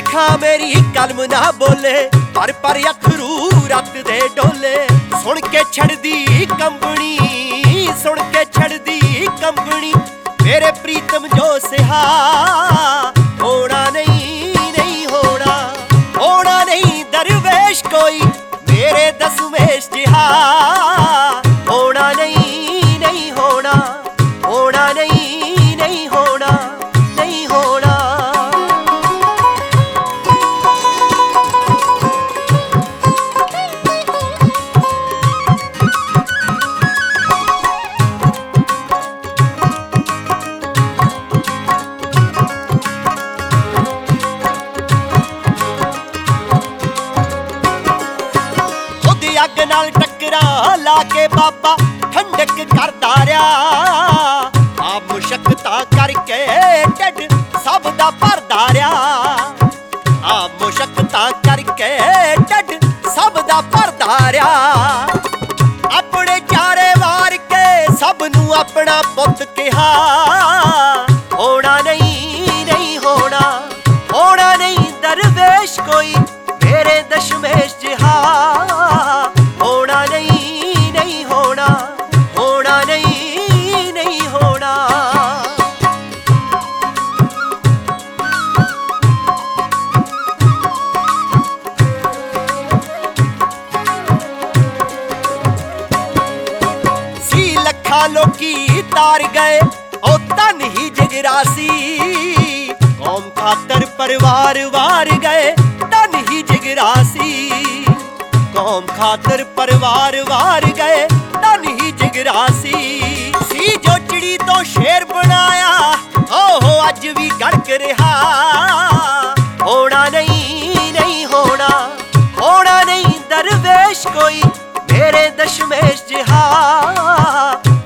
अखां मेरी कलम ना बोले, पर अथरू रत दे डोले। सुन के छड़दी कंबनी, सुन के छड़दी कंबनी, मेरे प्रीतम जो सिहा। होना नहीं, नहीं होना, होना नहीं दरवेश कोई मेरे दसवेश जिहा। होना नहीं, नहीं होना, होना नहीं, नहीं होना, नहीं होना। अग नाल टकरा ला के बाबा ठंडक करदा रहा। आ मुशक्कतां करके ढिड सब दा भरदा रहा। आ मुशक्कतां करके ढिड सब दा भरदा रहा। अपने चारे वार के सब नू अपना पुत कहा। होना नहीं, नहीं होना, होना नहीं दरवेश कोई मेरे दशमेश जिहा। होना नहीं, नहीं होना, होना नहीं, नहीं होना। सी लखा लोकी तार गए ओ तन ही जिगरासी। कौम खातर परिवार वार गए तन ही जिगरासी। कौम खातर परिवार वार गए तन ही जिगरासी। सी जो चिड़ी तो शेर बनाया हो अज भी गड़क रहा। होना नहीं, नहीं होना, होना नहीं दरवेश कोई मेरे दशमेश जिहा।